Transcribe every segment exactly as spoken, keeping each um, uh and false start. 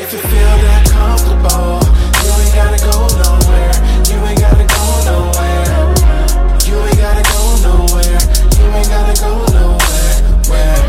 If you feel that comfortable, you ain't gotta go nowhere. You ain't gotta go nowhere. You ain't gotta go nowhere. You ain't gotta go nowhere. Where?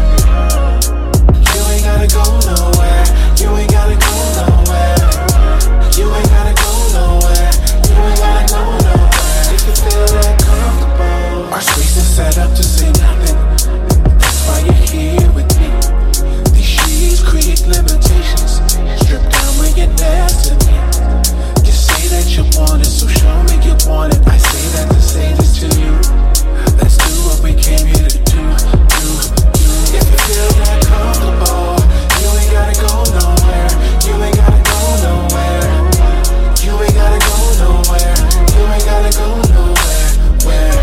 You ain't gotta go nowhere. You ain't gotta go nowhere. You ain't gotta go nowhere. You ain't gotta go nowhere. If you feel that comfortable, our space is set up to say nothing. That's why you're here with me. These sheets create limitations. Strip down when you're next to me. You say that you want it, so show me you want it. I say that to say this to you. Let's do what we came here to do. Do, do. If you feel that comfortable, you ain't gotta go nowhere. You ain't gotta go nowhere. You ain't gotta go nowhere. You ain't gotta go nowhere. Where?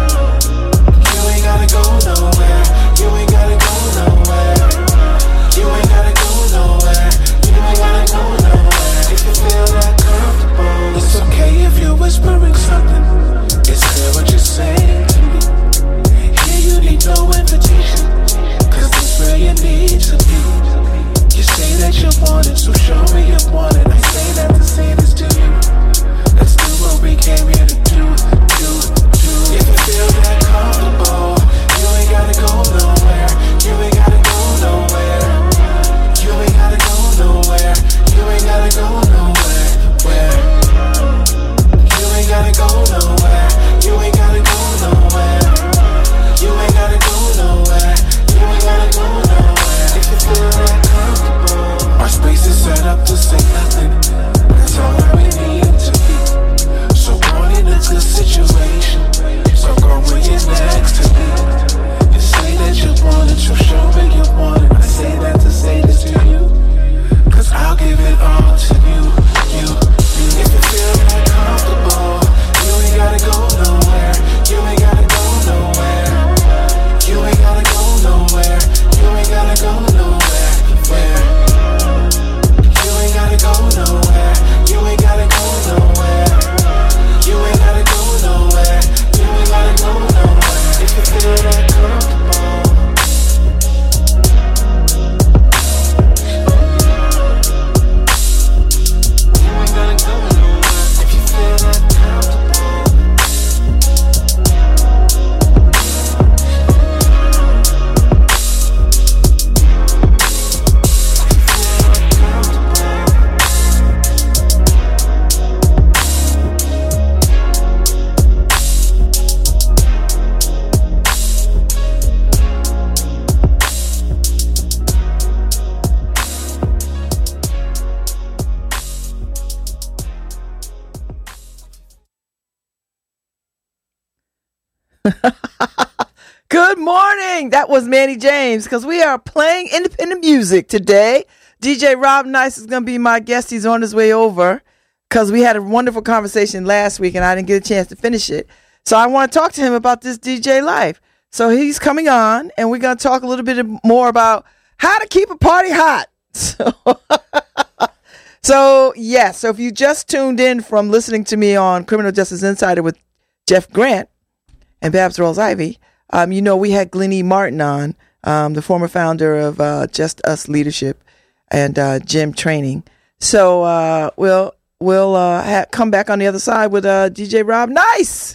You ain't gotta go nowhere. You ain't gotta go nowhere. You ain't gotta go nowhere. You ain't gotta go nowhere. If you feel that comfortable, it's okay if you're whispering something. It's clear what you're saying to me. Here you need no invitation, cause this where you need to be. You say that you want it, so show me you want it. I say that to say this to you. Let's do what we came here to do. Do, do. If you feel that comfortable, you ain't gotta go nowhere. You ain't gotta go nowhere. You ain't gotta go nowhere. You ain't gotta go nowhere. Where? You ain't gotta go nowhere. You ain't gotta go nowhere. You ain't gotta go nowhere. You ain't gotta go nowhere. If you feel that comfortable, our space is set up to say nothing. That's all that we need to be. So go in a good situation. So go when you're next to me. You say that you want it, so show me you want it. I say that to say this to you, cause I'll give it all to you. You, you. If you feel that comfortable, you ain't gotta go nowhere. You ain't gotta go nowhere. You ain't gotta go nowhere. You ain't gotta go nowhere. Where? You ain't gotta go nowhere. You ain't gotta go nowhere. You ain't gotta go nowhere. You ain't gotta go nowhere. If you feel that comfortable. You ain't gotta go nowhere. If you feel that comfortable. Good morning. That was Manny James, because we are playing independent music today. D J Rob Nice is going to be my guest. He's on his way over because we had a wonderful conversation last week and I didn't get a chance to finish it. So I want to talk to him about this D J life. So he's coming on and we're going to talk a little bit more about how to keep a party hot. So, so yes. So if you just tuned in from listening to me on Criminal Justice Insider with Jeff Grant and Babs Rawls-Ivy, Um, you know, we had Glenn E. Martin on, um, the former founder of uh, Just Us Leadership and uh, Gym Training. So uh, we'll we'll uh, ha- come back on the other side with uh, D J Rob Nice.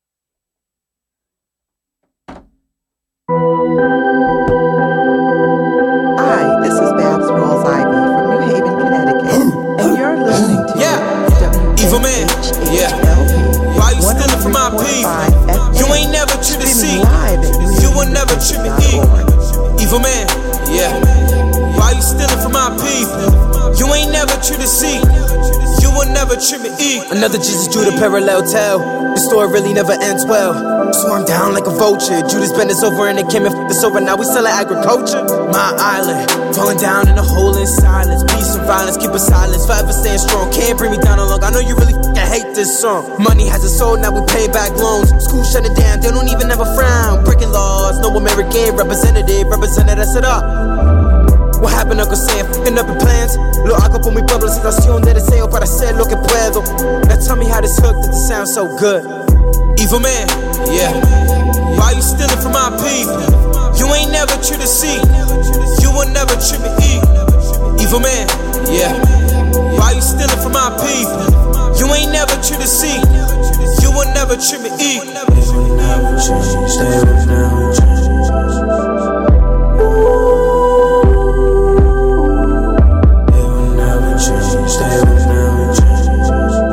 Hi, this is Babs Rawls-Ivy from New Haven, Connecticut, and you're listening to yeah, Evil Man. Yeah. Why you stealing from my people? You ain't never true to see. You will never trip me eat. Evil Man, yeah. Why you stealing from my people? You ain't never true to see. You will never trip me eat. Another Jesus drew the parallel tale. The story really never ends well. Swarm down like a vulture. Judas bent us over and it came and f***ed us over. Now we selling agriculture. My island, falling down in a hole in silence. Peace and violence, keep a silence. Forever staying strong, can't bring me down along. I know you really f***ing hate this song. Money has a soul, now we pay back loans. School shutting down, they don't even have a frown. Breaking laws, no American representative represented us it up. What happened, Uncle Sam? F***ing up in plans. Lo hago por mi pueblo, situación de deseo para hacer lo que puedo. Now tell me how this hook that this sounds so good. Evil Man, yeah. Why you stealing from my people? You ain't never true to see. You will never trip me eat. Evil man, yeah. Why you stealing from my people? You ain't never true to see. You will never treat me equal. They will never change, they will never change. They will never change, they will never change.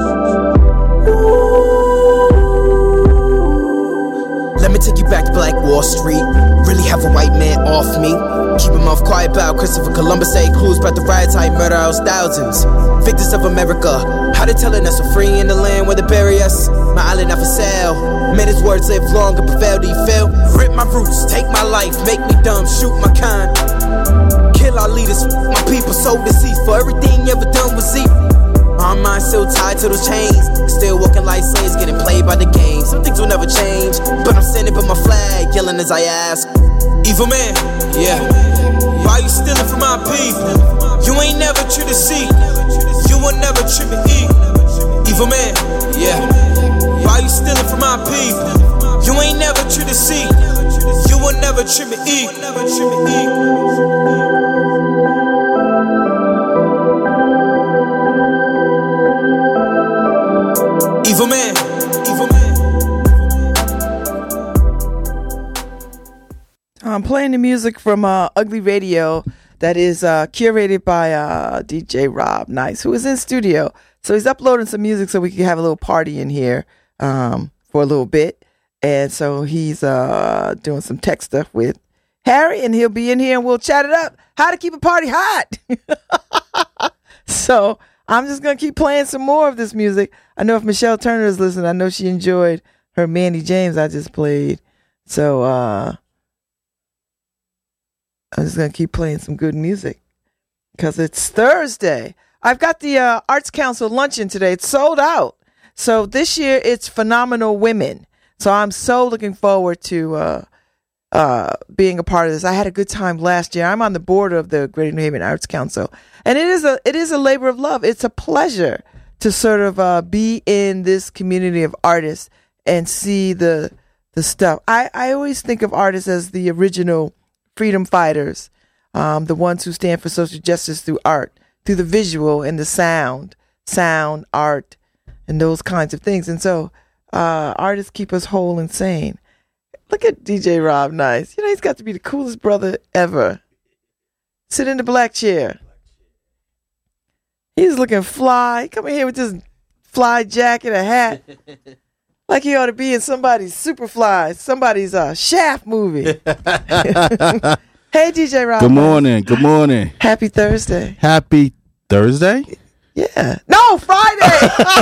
Let me take you back to Black Wall Street. Really have a white man off me. Keep him off quiet about Christopher Columbus. Say clues about the riots, how he murder us thousands. Victims of America. How they telling us we're free in the land where they bury us. My island not for sale. May his words live long and prevail. Do you feel? Rip my roots, take my life, make me dumb, shoot my kind. Kill our leaders, my people so deceitful. Everything you ever done was evil. Our minds still tied to those chains. Still walking like slaves, getting played by the game. Some things will never change, but I'm standing by my flag, yelling as I ask. Evil man, yeah. Why you stealing from my people? You ain't never true to see. You will never treat me equal. Evil man, yeah. Why you stealing from my people? You ain't never true to see. You will never treat me equal. Never treat me equal. Evil man, evil man. I'm playing the music from uh, Ugly Radio that is uh, curated by uh, D J Rob Nice, who is in studio. So he's uploading some music so we can have a little party in here um, for a little bit. And so he's uh, doing some tech stuff with Harry, and he'll be in here and we'll chat it up. How to keep a party hot. So I'm just going to keep playing some more of this music. I know if Michelle Turner is listening, I know she enjoyed her Mandy James I just played. So uh, I'm just going to keep playing some good music because it's Thursday. I've got the uh, Arts Council luncheon today. It's sold out. So this year it's Phenomenal Women. So I'm so looking forward to uh, uh, being a part of this. I had a good time last year. I'm on the board of the Greater New Haven Arts Council. And it is a it is a labor of love. It's a pleasure to sort of uh, be in this community of artists and see the the stuff. I, I always think of artists as the original freedom fighters, um, the ones who stand for social justice through art, through the visual and the sound, sound, art, and those kinds of things. And so uh, artists keep us whole and sane. Look at D J Rob Nice. You know, he's got to be the coolest brother ever. Sit in the black chair. He's looking fly. Come in here with this fly jacket, a hat. Like he ought to be in somebody's Superfly, somebody's uh, Shaft movie. Hey, D J Rob. Good morning. Good morning. Happy Thursday. Happy Thursday? Yeah. No, Friday.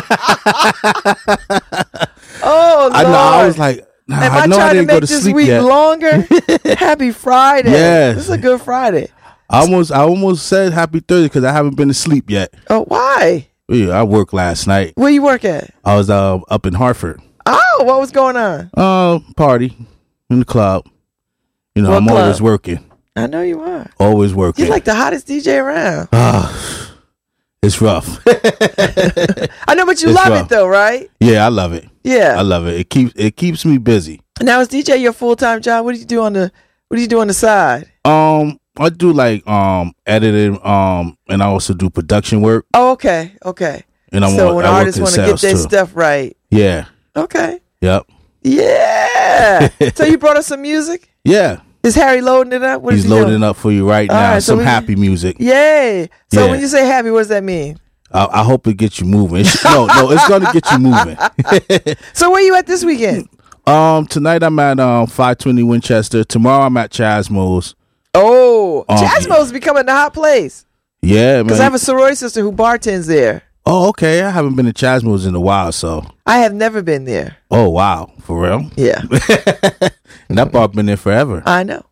Oh, Lord. I know. I was like, nah, Am I I know I trying to didn't go make to this sleep week yet. longer? Happy Friday. Yes. This is a good Friday. I almost, I almost said Happy Thursday because I haven't been to sleep yet. Oh, why? Yeah, I worked last night. Where you work at? I was uh, up in Hartford. Oh, what was going on? Uh, party in the club. You know, What I'm club? always working. I know you are. Always working. You're like the hottest D J around. Ah, it's rough. I know, but you It's love rough. it though, right? Yeah, I love it. Yeah. I love it. It keeps it keeps me busy. Now is D J your full time job? What do you do on the What do you do on the side? Um, I do like um editing, um, and I also do production work. Oh, okay, okay. And I'm so when I work artists in want to get sales, their too. stuff right, Yeah. okay, Yep. yeah. So you brought us some music. Yeah. Is Harry loading it up? What He's is he loading doing? up for you right All now. right, so Some we- happy music. Yay! So Yeah. when you say happy, what does that mean? I, I hope it gets you moving. It should- no, no, it's going to get you moving. So where you at this weekend? um, tonight I'm at um five twenty Winchester. Tomorrow I'm at Chasmo's. Oh, Um, Chasmo's becoming the hot place Yeah, because man. I have a sorority sister who bartends there. oh, okay. I haven't been to Chasmo's in a while, so. I have never been there. Oh, wow. For real? Yeah, And that bar been there forever. I know.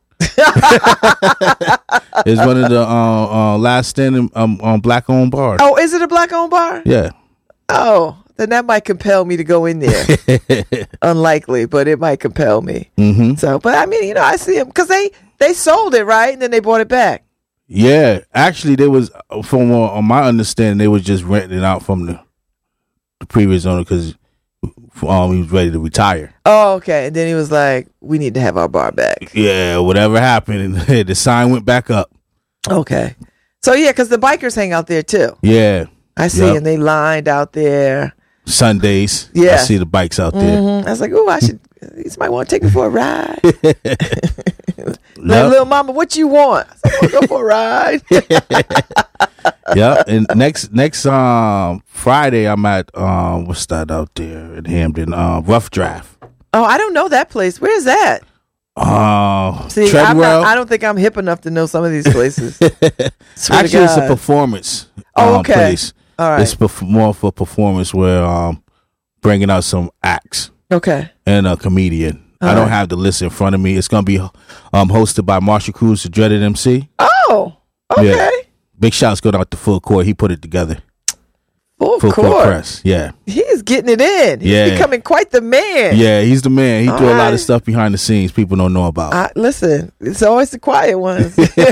It's one of the uh, uh, last standing um, um, black-owned bars. Oh, is it a black owned bar? Yeah. Oh, then that might compel me to go in there. Unlikely, but it might compel me. Mm-hmm. So, but I mean, you know, I see them because they they sold it, right, and then they bought it back. Yeah. Actually, they was, uh, from uh, on my understanding, they was just renting it out from the, the previous owner because um, he was ready to retire. Oh, okay. And then he was like, "We need to have our bar back." Yeah, whatever happened, and the sign went back up. Okay. So yeah, because the bikers hang out there too. Yeah. I see, Yep. and they lined out there. Sundays. Yeah. I see the bikes out there. Mhm. I was like, oh, I should. You might want to take me for a ride. Like, Yep. little mama, what you want? I said, I want to go for a ride. Yeah, and next next um Friday I'm at um what's that out there in Hampton? Uh, Rough Draft. Oh, I don't know that place. Where's that? Uh, See, I'm Treadwell. not, I don't think I'm hip enough to know some of these places. Swear to Actually, it's a God. performance. Oh, um, okay. Place. All right. It's perf- more for performance where um bringing out some acts Okay. and a comedian. All I don't right. have the list in front of me. It's gonna be um hosted by Marshall Cruz, the dreaded M C. Oh, okay. Yeah. Big shouts go out to Full Court. He put it together. Full, Full court. Court Press. Yeah. He is getting it in. He's Yeah. becoming quite the man. Yeah, he's the man. He All do a lot right. of stuff behind the scenes people don't know about. I, listen, it's always the quiet ones.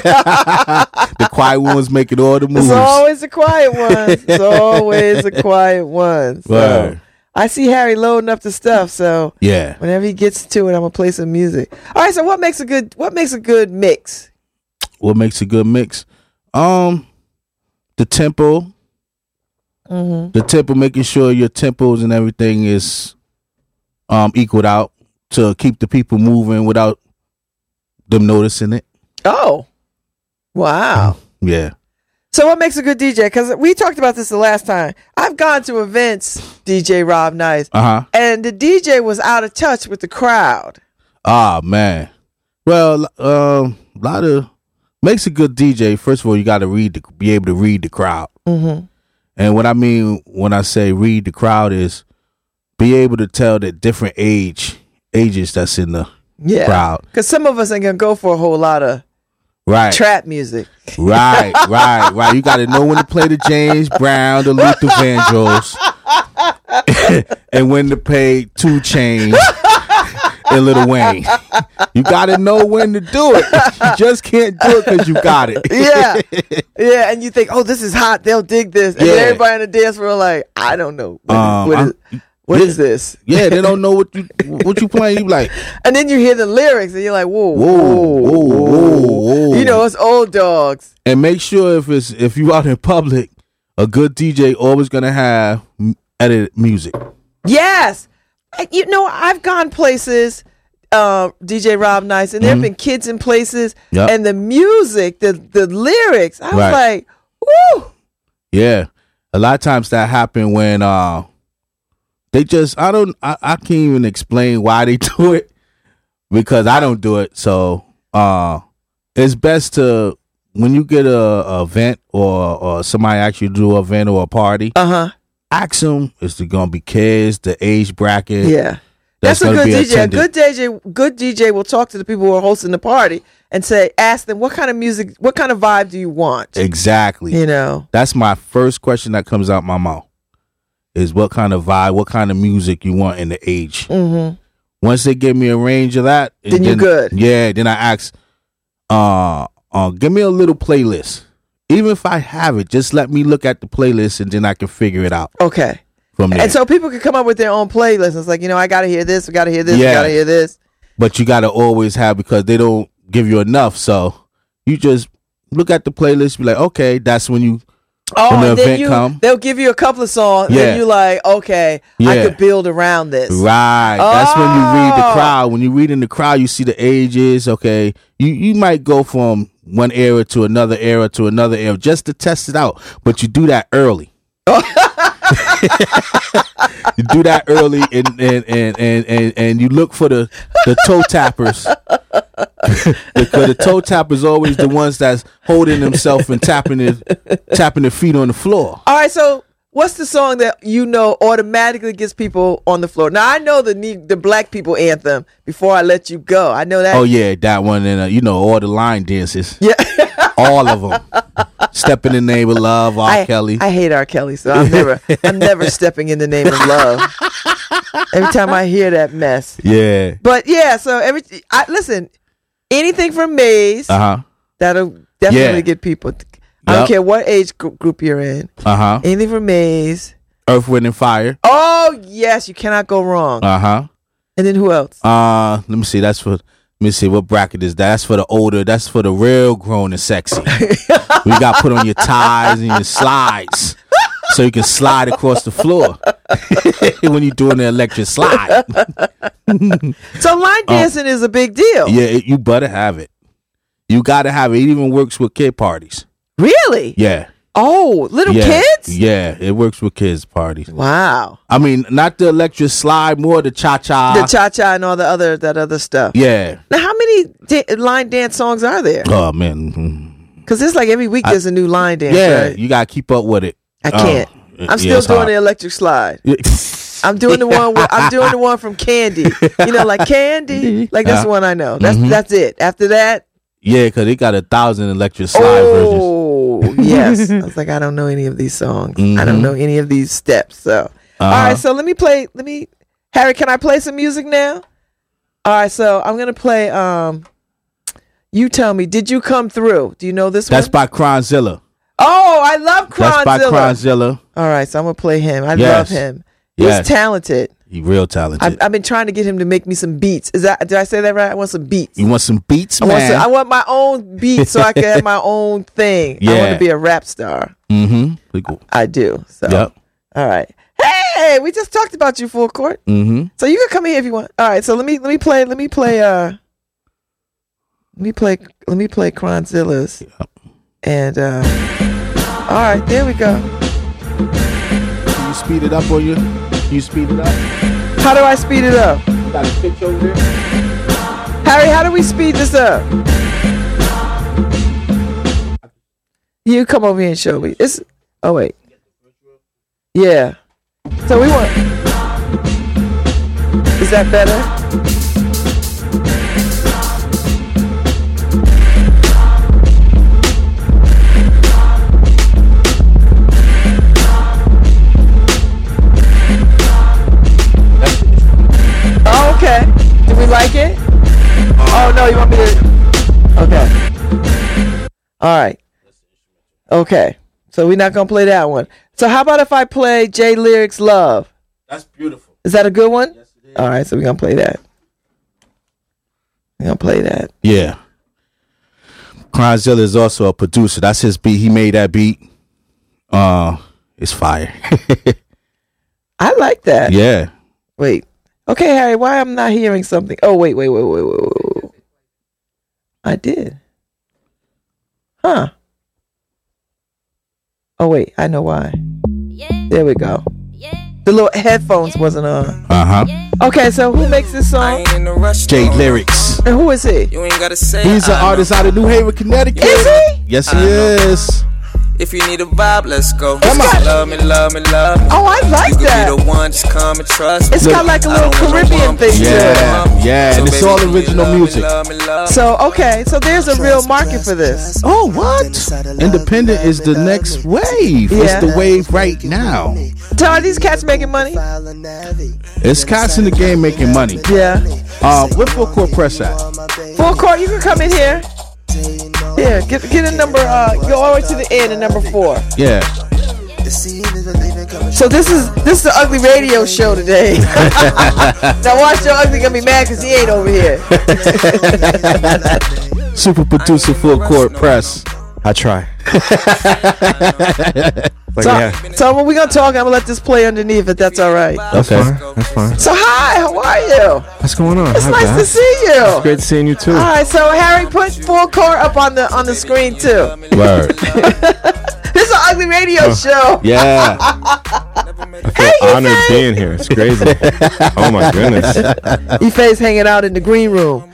The quiet ones making all the moves. It's always the quiet ones. It's always the quiet ones. So, Right. I see Harry loading up the stuff. So Yeah. whenever he gets to it, I'm gonna play some music. All right. So what makes a good what makes a good mix? What makes a good mix? Um, the tempo. Mm-hmm. The tempo, making sure your tempos and everything is um equaled out to keep the people moving without them noticing it. Oh, wow. Yeah. So what makes a good D J? Because we talked about this the last time. I've gone to events, D J Rob Nice, Uh huh. and the D J was out of touch with the crowd. Ah man. Well, um, a lot of makes a good D J. First of all, you got to read, the, be able to read the crowd. Mm-hmm. And what I mean when I say read the crowd is be able to tell the different age ages that's in the Yeah. crowd. Because some of us ain't going to go for a whole lot of Right. trap music. Right, right, right. You got to know when to play the James Brown, the Luther Vandross, and when to play Two Chainz and Lil Wayne. You got to know when to do it. You just can't do it because you got it. Yeah. Yeah. And you think, oh, this is hot. They'll dig this. And Yeah. then everybody on the dance floor like, I don't know. What, Um, what, is, I'm- what yeah. is this? Yeah, they don't know what you what you playing. You be like, And then you hear the lyrics and you're like, whoa, Whoa, whoa, whoa, whoa, whoa. You know, it's old dogs. and make sure if it's if you out in public, a good D J always gonna have m- edited music. Yes. And, you know, I've gone places, uh, D J Rob Nice, and there have been kids in places, Yep. and the music, the the lyrics, I was Right. like, woo. Yeah, a lot of times that happen when uh they just I don't I, I can't even explain why they do it because I don't do it. So uh it's best to when you get a, a event or or somebody actually do an event or a party, Uh huh. ask them is there gonna be kids, the age bracket. Yeah. That's That's, a gonna good be D J. A attended. good D J, good D J will talk to the people who are hosting the party and say, ask them what kind of music, what kind of vibe do you want? Exactly. You know. That's my first question that comes out my mouth. Is what kind of vibe, what kind of music you want in the age. Mm-hmm. Once they give me a range of that, and Then you good. Yeah, then I ask, uh, uh, give me a little playlist. Even if I have it, just let me look at the playlist and then I can figure it out Okay. from there. And so people can come up with their own playlists. It's like, you know, I got to hear this, I got to hear this, I Yeah. got to hear this. But you got to always have because they don't give you enough. So you just look at the playlist, be like, okay, that's when you. Oh, When the and then event you, come. they'll give you a couple of songs, Yeah. and you like, okay, I Yeah. could build around this. Right. That's when you read the Oh. crowd. When you read in the crowd, you see the ages. Okay. You you might go from one era to another era to another era just to test it out. But you do that early. You do that early and and, and, and, and and you look for the, the toe tappers. Because the toe tappers always the ones that's holding themselves and tapping their tapping their feet on the floor. All right, so what's the song that you know automatically gets people on the floor? Now I know the ne- the Black People anthem. Before I Let You Go, I know that. Oh yeah, that one and uh, you know all the line dances. yeah. All of them. Step in the Name of Love, R. I, Kelly. I hate R. Kelly, so I'm never, I'm never stepping in the name of love. Every time I hear that mess, yeah. but yeah. So every, I listen, anything from Maze Uh huh. that'll definitely Yeah. get people. I don't Yup. care what age gr- group you're in. Uh huh. Anything from Maze. Earth, Wind, and Fire. Oh yes, you cannot go wrong. Uh huh. And then who else? Uh, let me see. That's for me see what bracket is that. That's for the older. That's for the real grown and sexy. We got to put on your ties and your slides so you can slide across the floor when you're doing the electric slide. So line dancing um, is a big deal. Yeah, it, you better have it. You got to have it. It even works with kid parties. Really? Yeah. Oh, little yeah. kids? Yeah, it works with kids parties. Wow. I mean, not the electric slide, more the cha-cha. The cha-cha and all the other that other stuff. Yeah. Now, how many da- line dance songs are there? Oh, man. Because it's like every week I, there's a new line dance, Yeah, right? you got to keep up with it. I can't. Uh, I'm still yeah, doing hard. the electric slide. I'm doing the one. Where, I'm doing the one from Candy. You know, like Candy. Like that's uh, the one I know. That's mm-hmm. that's it. After that. Yeah, because they got a thousand electric slide oh, versions. Oh, yes. I was like, I don't know any of these songs. Mm-hmm. I don't know any of these steps. So, uh-huh. all right. So let me play. Let me, Harry. Can I play some music now? All right. So I'm gonna play. Um, you tell me. Did you come through? Do you know this That's one? That's by Kronzilla. Oh, I love Kronzilla. That's by Kronzilla. All right. So I'm gonna play him. I yes. love him. He's yes. talented. He real talented. I've, I've been trying to get him to make me some beats. Is that? Did I say that right? I want some beats. You want some beats, I man? Want some, I want my own beats so I can have my own thing. Yeah. I want to be a rap star. Mm-hmm. Cool. I do. So. Yep. All right. Hey, we just talked about you, Full Court. Mm-hmm. So you can come here if you want. All right. So let me let me play. Let me play. Uh. Let me play. Let me play Kronzilla's. Yep. And. uh All right. There we go. Can you speed it up on you? Can you speed it up? How do I speed it up? You got a pitch over there? Harry, how do we speed this up? You come over here and show me. It's oh wait. Yeah. So we want Is that better? Okay. Do we like it? Oh, no, you want me to... Okay. All right. Okay. So we're not going to play that one. So how about if I play J Lyrics Love? That's beautiful. Is that a good one? Yes, it is. All right, so we're going to play that. We're going to play that. Yeah. Kronzilla is also a producer. That's his beat. He made that beat. Uh, It's fire. I like that. Yeah. Wait. Okay, Harry, why I'm not hearing something? Oh, wait, wait, wait, wait, wait, wait, wait. I did. Huh. Oh, wait, I know why. There we go. The little headphones wasn't on. Uh-huh. Okay, so who makes this song? J Lyrics. And who is he? He's an artist out of New Haven, Connecticut. Is he? Yes, he is. If you need a vibe, let's go. Come on. Love me, love me, love me. Oh, I like you that. You be the one, just come and trust me. It's got like a little Caribbean thing to it. Yeah, yeah, so and it's all original love music. Me, love me, love me. So, okay, so there's a real market for this. Oh, what? Independent is the next wave. Yeah. It's the wave right now. So are these cats making money? It's cats in the game making money. Yeah. Uh, where Full Court Press at? Full Court, you can come in here. Yeah, get get a number. Uh, go all the way to the end, and number four. Yeah. So this is this is the Ugly Radio show today. Now watch your Ugly gonna be mad because he ain't over here. Super producer Full Court Press. I try. Like, so, yeah. so when we're gonna talk, I'm gonna let this play underneath if that's all right. That's Okay. fine. That's fine. So hi, how are you? What's going on? It's Hi, nice Beth. to see you. It's great seeing you too. All right, so Harry, put Full Court up on the on the screen too. Word. This is an Ugly Radio Oh. show. Yeah. I feel Hey, honored Ife. being here. It's crazy. Oh my goodness. Ife's hanging out in the green room.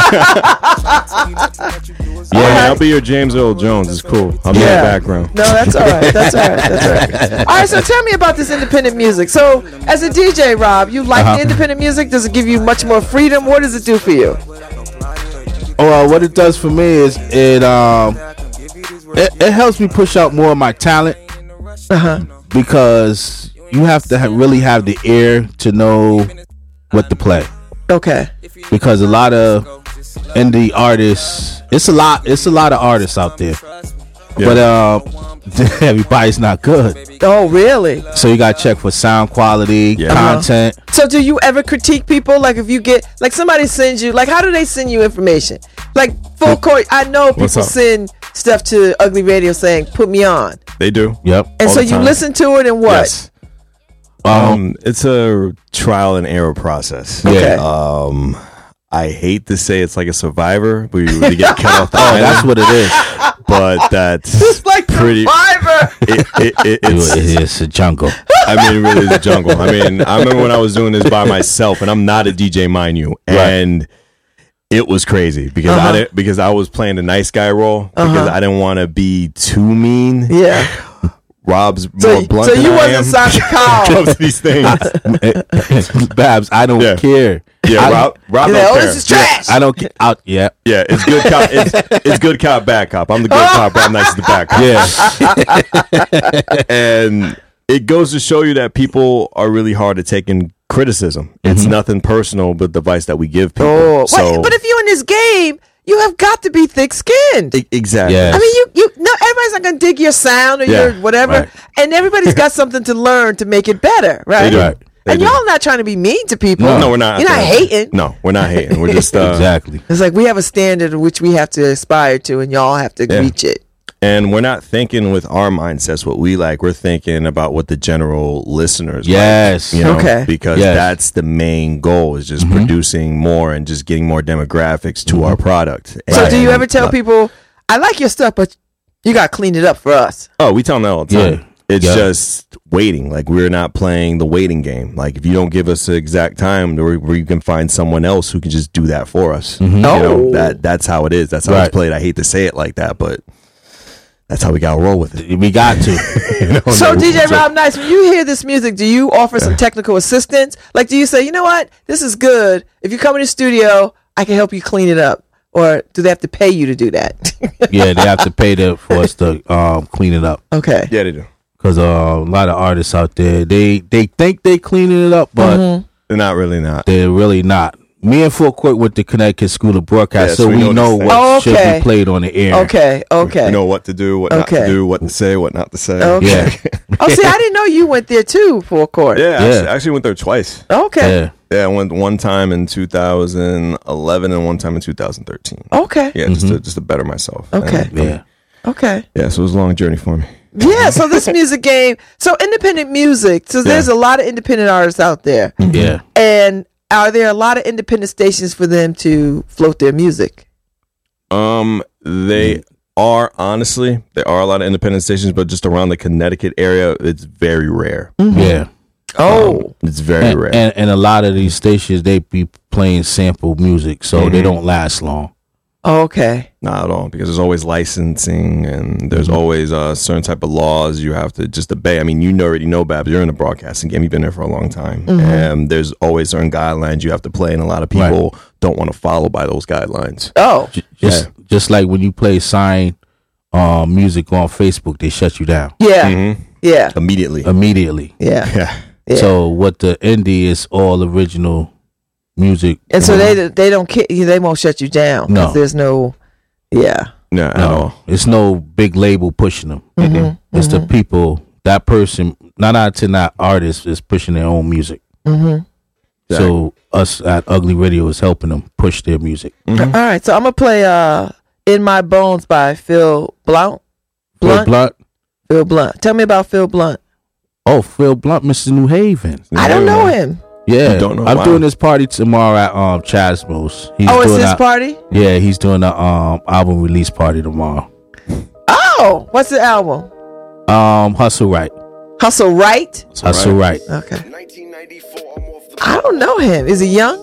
Yeah, All right. I'll be your James Earl Jones. It's cool. I'll be Yeah. in the background. No, that's all right. That's all right. That's all right. All right, so tell me about this independent music. So, as a D J, Rob, you like Uh-huh. the independent music? Does it give you much more freedom? What does it do for you? Oh, uh, what it does for me is it um it, it helps me push out more of my talent Uh-huh. because you have to ha- really have the ear to know what to play. Okay. Because a lot of indie artists, it's a lot, it's a lot of artists out there, But um, everybody's not good. Oh, really? So you got to check for sound quality, Yeah. content. So do you ever critique people? Like if you get, like somebody sends you, like how do they send you information? Like full court, I know people What's up? send stuff to Ugly Radio saying, put me on. They do. Yep. And All so the you time. listen to it and what? Yes. Um, it's a trial and error process. Okay. Um, I hate to say it's like a Survivor, where you really get cut off the Oh, island, that's what it is. but that's It's like pretty. Survivor. It, it, it, it's, It- it's a jungle. I mean, it really is a jungle. I mean, I remember when I was doing this by myself, and I'm not a D J, mind you, and it was crazy because Uh-huh. I didn't, because I was playing the nice guy role because I didn't want to be too mean. Yeah. Rob's So, more blunt so than you I wasn't am Sasha when it Call. comes to these things. Babs, I don't Yeah. care. Yeah, I, Rob, Rob You're don't like, oh, care. this is trash. I don't care. Out. Yeah. Yeah, it's good cop. It's, it's good cop, bad cop. I'm the good cop. Rob Nice is the bad cop. Yeah. And it goes to show you that people are really hard at taking criticism. It's nothing personal, but the advice that we give people. Oh, so Wait, but if you're in this game, you have got to be thick-skinned. E- exactly. Yeah. I mean, you you no, everybody's not gonna dig your sound or Yeah, your whatever, right. and everybody's got something to learn to make it better, right? They do. Right. They And do. y'all not trying to be mean to people. No, we're not. You're not hating. No, we're not hating. We're just uh, Exactly. It's like we have a standard in which we have to aspire to, and y'all have to Yeah. reach it. And we're not thinking with our mindsets what we like. We're thinking about what the general listeners Yes. like. You know, Okay. because Yes. that's the main goal is just producing more and just getting more demographics to our product. So, do you And- ever tell people, "I like your stuff, but you got to clean it up for us"? Oh, we tell them that all the time. Yeah. It's Yeah. just waiting. Like we're not playing the waiting game. Like if you don't give us the exact time where, where you can find someone else who can just do that for us. You know, Oh. that that's how it is. That's how Right. it's played. I hate to say it like that, but that's how we got to roll with it. We got to. You know? So, No, D J so- Rob Nice, when you hear this music, do you offer some technical assistance? Like, do you say, you know what, this is good. If you come in the studio, I can help you clean it up. Or do they have to pay you to do that? Yeah, they have to pay to, for us to um, clean it up. Okay. Yeah, they do. Because uh, a lot of artists out there, they, they think they cleaning it up, but Mm-hmm. They're not really not. they're really not. Me and Full Court went to Connecticut School of Broadcast, Yeah, so, so we we know know these what things. Oh, should okay. be played on the air. Okay. Okay. We know what to do, what Okay. not to do, what to say, what not to say. Okay. Yeah. Oh, see, I didn't know you went there too for a court. Yeah, Yeah. Actually, I actually went there twice. Okay. Yeah. Yeah, I went one time in two thousand eleven and one time in two thousand thirteen. Okay. Yeah, just to just to better myself. Okay. And, Yeah. Okay. yeah, so it was a long journey for me. Yeah. So this music game, so independent music. So there's a lot of independent artists out there, Yeah. and are there a lot of independent stations for them to float their music? Um, they are honestly there are a lot of independent stations, but just around the Connecticut area, it's very rare. Yeah. Oh. It's very And, rare. and and a lot of these stations, they be playing sample music, so they don't last long. Okay. Not at all, because there's always licensing and there's always uh, certain type of laws you have to just obey. I mean, you already know, Babs, you're in the broadcasting game. You've been there for a long time. And there's always certain guidelines you have to play, and a lot of people don't want to follow by those guidelines. Oh. J- Just just like when you play sign um, music on Facebook, they shut you down Yeah. Mhm. Yeah. Immediately. immediately. Yeah. Yeah. Yeah. So what the indie is all original music. And so they they don't ki- they won't shut you down because No. there's no. Yeah. No, at no, all. it's no big label pushing them. Mm-hmm. It's the people, that person, nine out of ten that artist is pushing their own music. Mm-hmm. So us at Ugly Radio is helping them push their music. All right. So I'm gonna play uh "In My Bones" by Phil Blunt. Phil Blunt. Blunt. Phil Blunt. Tell me about Phil Blunt. Oh, Phil Blunt, Mister New Haven. I don't know him. Yeah, You don't know? I'm Wow. doing this party tomorrow at um Chasmos. He's Oh, it's doing his a- party. Yeah, he's doing a um album release party tomorrow. Oh, what's the album? Um, Hustle Right. Hustle Right. Hustle Right. Okay. I don't know him. Is he young?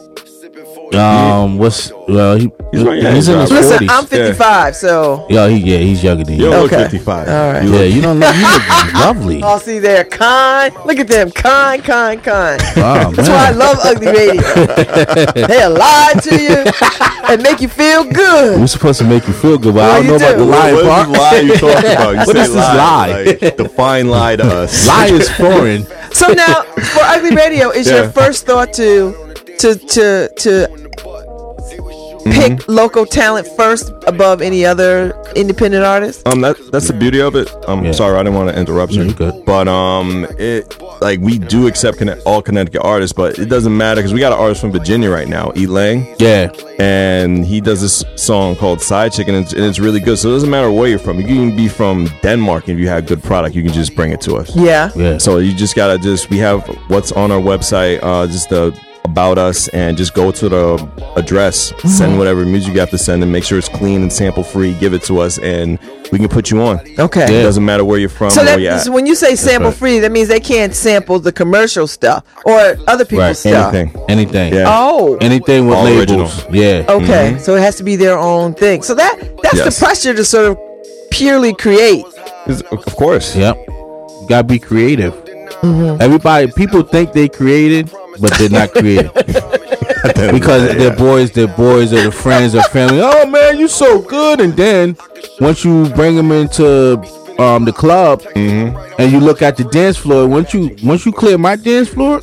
Um, what's well he He's right, yeah, he's in he's his right. Listen, forties. I'm fifty-five, so. Yeah, he yeah he's younger than You you. don't Okay. look fifty-five. All right. You Yeah, look- you don't know. You look lovely. Oh, see there, kind. Look at them, kind, kind, kind. Wow, That's why I man. love Ugly Radio. They'll lie to you and make you feel good. We're supposed to make you feel good, but What I don't you know about do? the What, lying what part. is lie you talking about? You What say is this lie? Like, define lie to us. Lie is foreign. So now, for Ugly Radio, is Yeah. your first thought to, to, to, to pick local talent first above any other independent artist? Um, that that's the beauty of it. I'm Yeah. sorry, I didn't want to interrupt you. No, you're good. But um, it like we do accept Conne- all Connecticut artists, but it doesn't matter because we got an artist from Virginia right now, E. Lang, Yeah. and he does this song called Side Chick, and it's, and it's really good. So it doesn't matter where you're from. You can be from Denmark, and if you have good product, you can just bring it to us. Yeah. Yeah. So you just gotta just we have what's on our website, uh, just the about us, and just go to the address, Mm-hmm. send whatever music you have to send, and make sure it's clean and sample free. Give it to us, and we can put you on. Okay. It Yeah. doesn't matter where you're from So or that where you're at. so when you say sample right. free, that means they can't sample the commercial stuff or other people's Right. stuff. Anything. Anything. Yeah. Oh. Anything with All labels. original. Yeah. Okay. So it has to be their own thing. So that that's Yes. the pressure to sort of purely create. Is- Of course. Yep. You gotta be creative. Mm-hmm. Everybody, people think they created, but they're not creative because they're boys. They're boys or the friends or family. Oh man, you so good. And then once you bring them into um, the club and you look at the dance floor, once you once you clear my dance floor,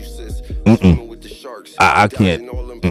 mm-mm, I, I can't.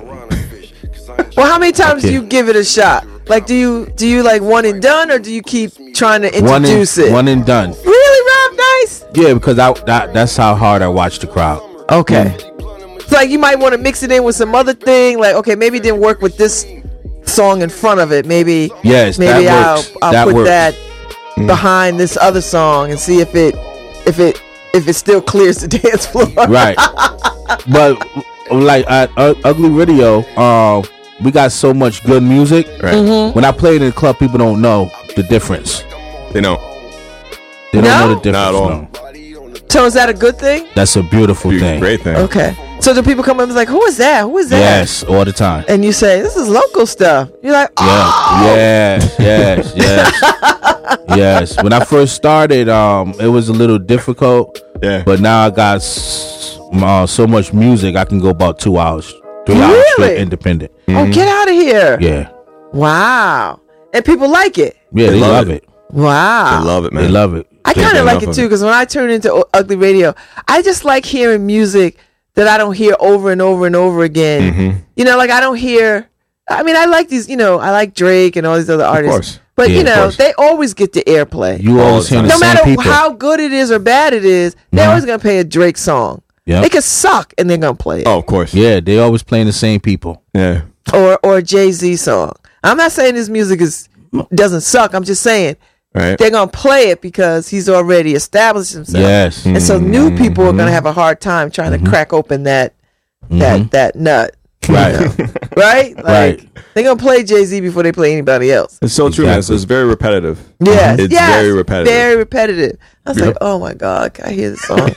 Well, how many times do Okay. you give it a shot? Like, do you do you like one and done, or do you keep trying to One and, introduce it? one and done. Really, Rob? Nice. Yeah, because I, that, that's how hard I watch the crowd. Okay. It's like you might want to mix it in with some other thing. Like, okay, maybe it didn't work with this song in front of it. Maybe Yes, maybe that I'll works. I'll That put works. that behind this other song and see if it if it if it still clears the dance floor. Right. But like at uh, Ugly Radio, uh, we got so much good music. Right. Mm-hmm. When I play it in the club, people don't know the difference. They know. They don't No? know the difference. Not at all. no. So is that a good thing? That's a beautiful Be- thing. Great thing. Okay. So do people come up and be like, who is that? Who is that? Yes, all the time. And you say, this is local stuff. You're like, Yeah. oh. Yes. Yes. Yes. Yes. When I first started, um, it was a little difficult. Yeah. But now I got s- uh, so much music, I can go about two hours, three hours Really? straight independent. Oh, get out of here. Yeah. Wow. And people like it. Yeah, They they, love love it. it. Wow. They love it, man. They love it. I Can't kind get of like enough it of too, it. because when I turn into U- Ugly Radio, I just like hearing music that I don't hear over and over and over again. Mm-hmm. You know, like I don't hear. I mean, I like these. You know, I like Drake and all these other artists. course. But Yeah, you of know, course. they always get the airplay. You All always the hear the time. no same matter people. how good it is or bad it is, they're Mhm. always gonna play a Drake song. Yep. They could suck and they're gonna play it, Oh, of course. Yeah, they always playing the same people. Yeah. or or a Jay Z song. I'm not saying his music is doesn't suck. I'm just saying Right. they're gonna play it because he's already established himself. Yes. And so new Mm-hmm. people are gonna have a hard time trying to crack open that that that nut. Right. Right? Like Right. they're gonna play Jay Z before they play anybody else. It's so true, man. So Exactly. it's very repetitive. Yes. It's yes, very repetitive. Very repetitive. I was like, oh my God, can I hear the song?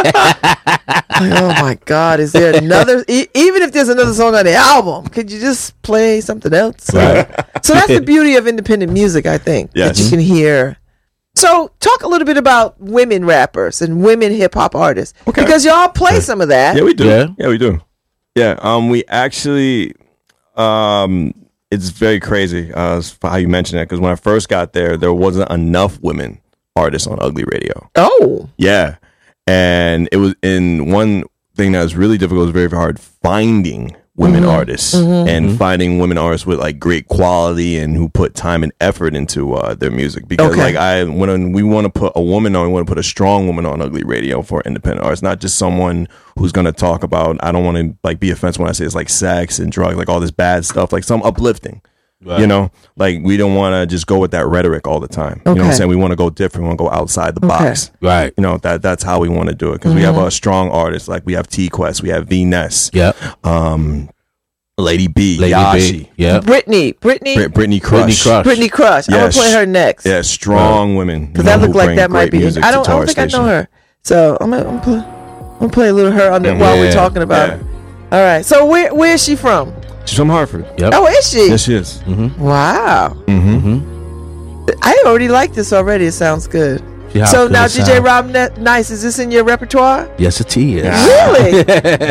Like, oh my God, is there another e- even if there's another song on the album, could you just play something else? Right. So that's the beauty of independent music, I think. That Yes. you can hear. So talk a little bit about women rappers and women hip hop artists. Okay. Because y'all play some of that. Yeah, we do. Yeah. Yeah, we do. Yeah. Um, we actually, um, it's very crazy uh, as for how you mentioned that because when I first got there, there wasn't enough women artists on Ugly Radio. Oh. Yeah, and it was in one thing that was really difficult. It was very hard finding women artists and finding women artists with like great quality and who put time and effort into uh, their music. Because Okay. like I, when we want to put a woman on, we want to put a strong woman on Ugly Radio for independent artists, not just someone who's going to talk about. I don't want to like be offensive when I say it's like sex and drugs, like all this bad stuff, like some uplifting. You know, like we don't want to just go with that rhetoric all the time. You know what Okay. I'm saying? We want to go different. We want to go outside the Okay. box. Right. You know, that that's how we want to do it because we have a strong artist like we have T Quest, we have V Ness, Yep. um, Lady B, Lady Yashi, B. Yep. Brittany. Brittany. Brit- Brittany Crush. Brittany Crush. Brittany Crush. I'm Yeah, gonna play sh- her next. Yeah, strong women. Because you know, that looked who like bring that might great be. music I don't. to I our don't think I station. know her. So I'm gonna, I'm gonna, I'm gonna play a little her on the, Yeah. while we're Yeah. talking about Yeah. it. All right. So where where is she from? She's from Hartford. Yep. Oh, is she? Yes, she is. Wow. Mm-hmm. I already like this already. It sounds good. See how So good now, it D J sound? Rob Ne- Nice, is this in your repertoire? Yes, it is. Really?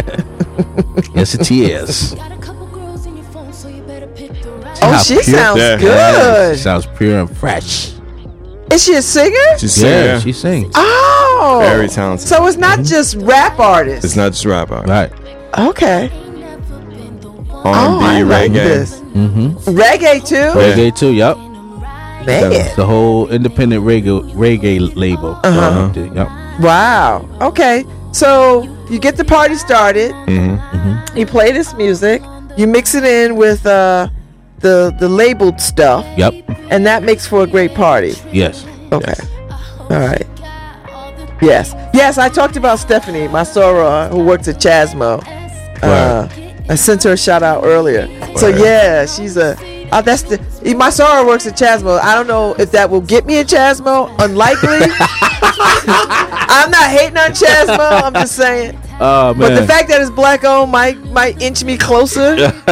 Yes, it is. Got a couple girls in your phone, so you better pick the right. Oh, How she pure- sounds Yeah. good. Sounds pure and fresh. Is she a singer? She's Yeah, yeah, she sings. Oh, very talented. So it's not just rap artists. It's not just rap art. Right. Okay. R and Oh, I B, like reggae. this. Mm-hmm. Reggae too. Reggae too. Yep. Man. The whole independent reggae reggae label. Uh-huh. Yep. Wow. Okay. So you get the party started. Mm-hmm. You play this music. You mix it in with uh, the the labeled stuff, Yep. and that makes for a great party. Yes. Okay. All right. Yes. Yes. I talked about Stephanie, my soror, who works at Chasmo. Uh, I sent her a shout out earlier. So yeah, she's a. Uh, that's the. My soror works at Chasmo. I don't know if that will get me a Chasmo. Unlikely. I'm not hating on Chasmo. I'm just saying. Oh man. But the fact that it's black owned might might inch me closer.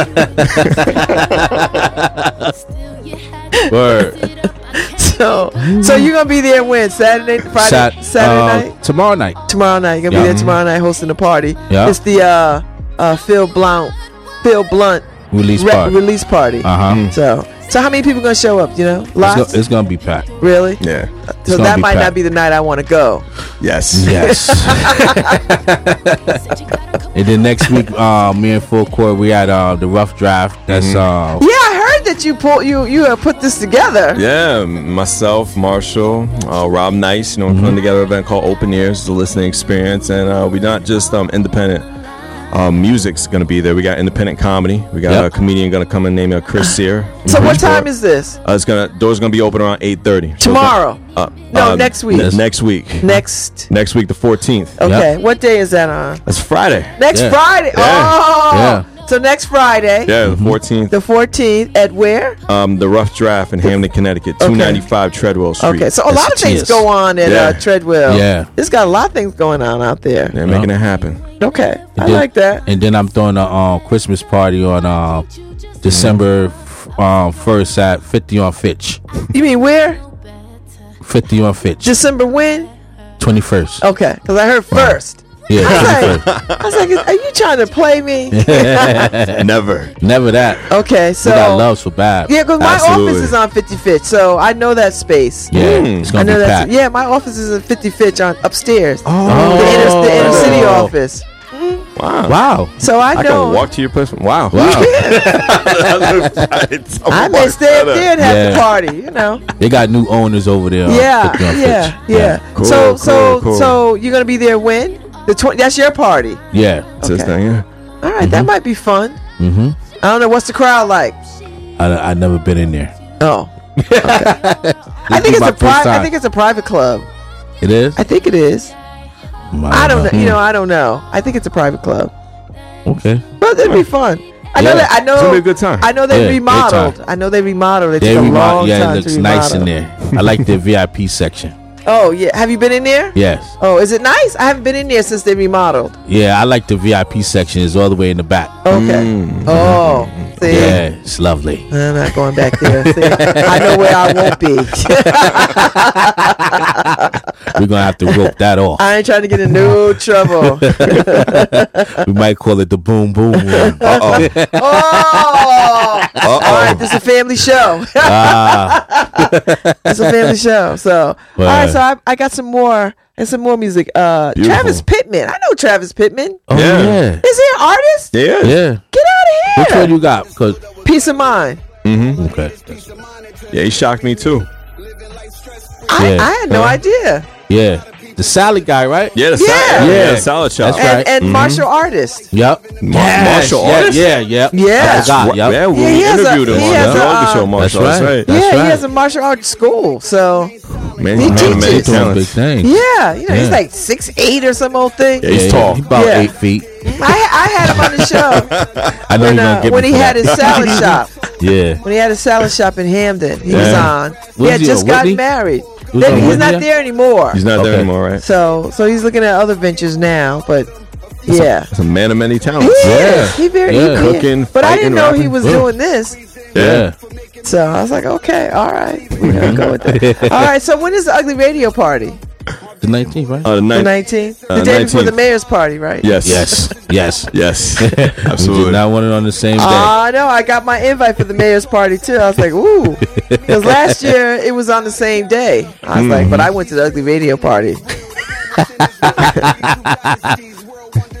Word. so so you're gonna be there when Saturday, Friday, Sat- Saturday uh, night, Tomorrow night. tomorrow night. You're gonna Yeah. be there tomorrow night hosting the party. Yeah. It's the uh uh Phil Blount Phil Blunt Release re- party. release party. Uh huh. So so how many people gonna show up? You know, It's, lots. go- it's gonna be packed. Really? Yeah. So gonna that be might not packed. be the night I want to go. Yes. Yes. And then next week, uh, me and Full Court, we had uh, the Rough Draft. That's uh, Yeah, I heard that you pull you you have put this together. Yeah, myself, Marshall, uh, Rob Nice, you know, we're putting together an event called Open Ears, the listening experience, and uh, we're not just um, independent. Um, music's gonna be there. We got independent comedy. We got Yep. a comedian gonna come in named uh, Chris Sear. So what time is this? Uh, it's gonna doors gonna be open around eight thirty Tomorrow. Uh, No, uh, next week. n- next week. Next. Next week, the fourteenth. Okay. What day is that on? That's Friday. Next Yeah. Friday. Yeah. Oh. Yeah. So next Friday. Yeah, the fourteenth. The fourteenth at where? Um, the Rough Draft in Hamden, Connecticut, Okay. two ninety-five Treadwell Street. Okay, so a lot of That's things cheers. go on at Yeah. uh, Treadwell. Yeah. It's got a lot of things going on out there. They're making it happen. Okay, I then- like that. And then I'm throwing a uh, Christmas party on uh, December f- um, first at fifty on Fitch. You mean where? fifty on Fitch. December when? twenty-first. Okay, because I heard first. Yeah, I was twenty-first. like, I was like, are you trying to play me? Never. Never that. Okay, so We got loves for bad. yeah, because my Absolutely. office is on fifty-fifth, so I know that space. Yeah, Mm. it's I gonna know be that. packed. Yeah, my office is in fifty-fifth on upstairs. Oh, The inner, the inner city Oh. office. wow. Wow. So I I know. can walk to your place. Wow. Wow. I may stay up there and have the Yeah. party. You know. They got new owners over there. on Yeah, fifty on yeah, Fitch. yeah. Cool, so, cool, so, cool. so you're gonna be there when? The twenty. That's your party. Yeah. It's this Okay. thing, yeah. All right, that might be fun. Mm-hmm. I don't know what's the crowd like. I I never been in there. Oh, This I think is it's my a first private. I time. think it's a private club. It is. I think it is. I don't know. You know, I don't know. I think it's a private club, Okay. but it'd be fun. I know Yeah. that. I know. It's gonna be a good time. I know they Yeah, remodeled. good time. I know they remodeled. It They took a remodel. long Yeah, time it to looks remodel. nice in there. I like the V I P section. Oh yeah. Have you been in there? Yes. Oh, is it nice? I haven't been in there since they remodeled. Yeah, I like the V I P section. It's all the way in the back. Okay. Oh, see. Yeah, it's lovely. I'm not going back there. See, I know where I won't be. We're gonna have to rope that off. I ain't trying to get in no trouble. We might call it the boom boom room. Uh-oh. Oh, all right. This is a family show. Ah, It's a family show. So, all right. Wow. So I, I got some more and some more music. Uh, Beautiful. Travis Pittman. I know Travis Pittman. oh Yeah. yeah, Is he an artist? Yeah. yeah. Get out of Which here. one you got? Cause Peace of mind. okay, Yeah, he shocked me too. I, Yeah. I had no Huh? idea. yeah, the salad guy, right? Yeah, the Yeah. salad, Yeah. yeah, the salad shop. That's And, right. and martial artist. Yep. Mar- Yes, martial yeah, artist? Yeah, yeah, Yeah. I forgot, yep. Yeah, we Yeah, he has a- interviewed him he on has the a, Doggy uh, Show. Marshall, That's that's right. right. That's yeah, he right. has a martial arts school. So Man, He he's man of many teaches. He's doing big talents. things. yeah, you know, he's Yeah. like six eight or some old thing. Yeah, he's Yeah, tall. He about Yeah. eight feet. I, I had him on the show I know when, you're uh, gonna get when me he for had that. his salad shop. Yeah. When he had his salad shop in Hamden, he was Yeah. on. He Was had he just on gotten Whitney? married. was Then on he's Whitney not yet? there anymore. He's not there Okay. anymore, right? So so he's looking at other ventures now. But yeah, He's a man of many he talents. is. Yeah. He very Yeah. he- Cooking, But I fighting, didn't know he rapping. was Yeah. doing this. Yeah. So I was like, okay, all right, we're gonna go with that. All right. So when is the Ugly Radio party? The nineteenth, right? Uh, the The ninth- nineteenth, Uh, the day before the nineteenth. mayor's party, right? Yes. Yes. Yes. Yes. We did Absolutely. not want it on the same day. I know. I got my invite for the mayor's party too. I was like, ooh, because last year it was on the same day. I was like, but I went to the Ugly Radio party.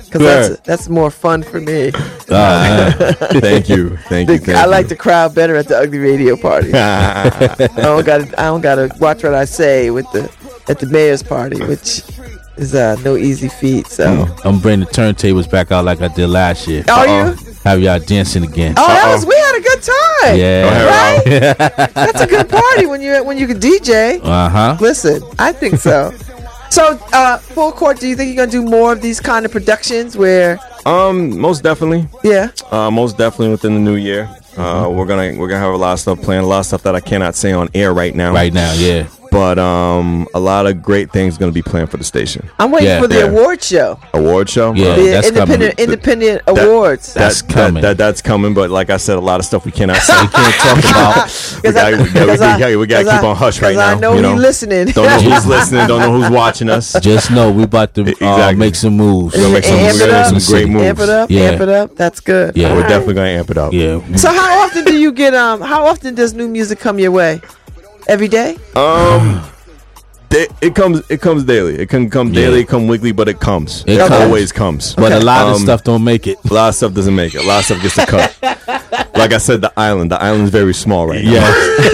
because that's that's more fun for me. Oh, man. Thank you, thank you. The- Thank I you. like the crowd better at the Ugly Radio party. I don't got I don't got to watch what I say with the at the mayor's party, which is uh, no easy feat. So, I'm bringing the turntables back out like I did last year. are you? Have y'all dancing again? Oh, that was we had a good time. Yeah. Right? That's a good party when you when you can D J. Uh huh. Listen, I think so. So, uh, Full Court, do you think you're gonna do more of these kind of productions where? Um, most definitely. Yeah. Uh, most definitely within the new year. Uh, we're gonna we're gonna have a lot of stuff planned, a lot of stuff that I cannot say on air right now. Right now, yeah. But um, a lot of great things gonna be planned for the station. I'm waiting Yeah. for the Yeah. award show. Award show. Yeah. Uh, The that's independent coming. independent That- awards. That's that, coming. That, that, that's coming. But like I said, a lot of stuff we cannot say. We can't talk about. we gotta, we gotta, we gotta, we gotta keep on hush right now. I know you he's listening. Don't know who's listening. Don't know who's watching us. Just know we about to uh, Exactly. make some moves. We're gonna make some, Amp we're it gonna up. make some great moves. Amp it up, Yeah. amp it up. That's good. Yeah. All We're right. definitely gonna amp it up. Yeah. So how often do you get um? How often does new music come your way? Every day? Um, da- it comes. It comes daily. It can come Yeah. daily. It come weekly, but it comes. It It comes. always comes. But a lot of Um, stuff don't make it. A lot of stuff doesn't make it. A lot of stuff gets a cut. Like I said, the island. The island's very small right now. Yeah.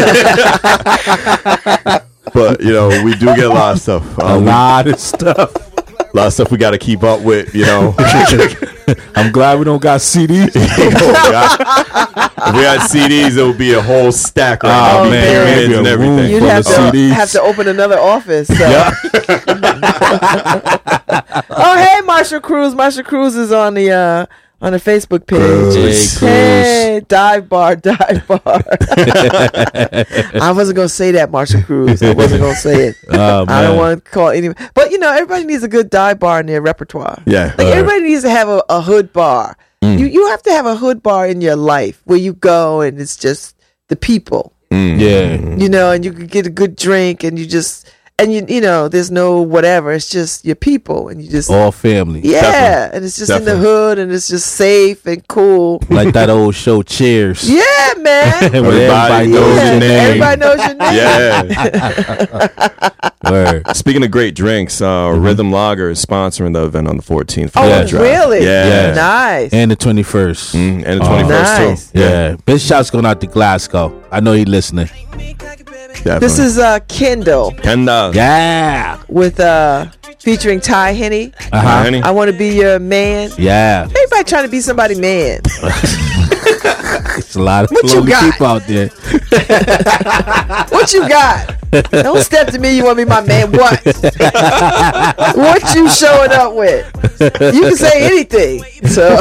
But you know, we do get a lot of stuff. A Um, lot of stuff. a lot of stuff we got to keep up with. You know. I'm glad we don't got C Ds. Oh, God. If we had C Ds, it would be a whole stack right Oh, now. man. Pyramids It'd be and a everything. room You'd full have of to C Ds. have to open another office. So. Oh, hey, Marshall Cruz. Marshall Cruz is on the uh, on the Facebook page. Cruz. Hey, Hey, dive bar, dive bar. I wasn't gonna say that, Marshall Cruz. I wasn't gonna say it. Oh, I don't man. want to call any, but you know, everybody needs a good dive bar in their repertoire. Yeah. Like everybody needs to have a, a hood bar. You you have to have a hood bar in your life where you go and it's just the people, Yeah. you know, and you can get a good drink and you just and you you know there's no whatever. It's just your people and you just All family. yeah, Definitely. and it's just in the Definitely. hood and it's just safe and cool. Like that old show, Cheers. Yeah, man. Where everybody Everybody knows Yeah, your name. everybody knows your name. Yeah. Word. Speaking of great drinks, uh, Rhythm Lager is sponsoring the event on the fourteenth. Oh, Yeah. really? Yeah. Nice. And the twenty-first. Mm, and the Oh. twenty-first Nice. too. Yeah. Big shouts going out to Glasgow. I know he listening. Definitely. This is uh Kendall Kendall. Yeah. with uh featuring Ty Henny. Uh-huh. Honey. I want to be your man. Yeah. Everybody trying to be somebody man. It's a lot of What you lonely got? people out there. What you got? Don't step to me. You want to be my man? What? What you showing up with? You can say anything. So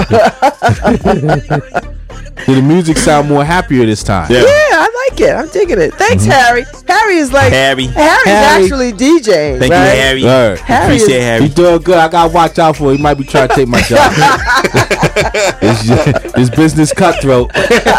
Did the music sound more happier this time? Yeah. yeah, I like it. I'm digging it. Thanks, Harry. Harry is like Harry. Harry's Harry. actually DJing. Thank right? you, Harry. Word. Harry is- Appreciate Harry. He's doing good. I gotta watch out for him. He might be trying to take my job. It's just- It's business cutthroat.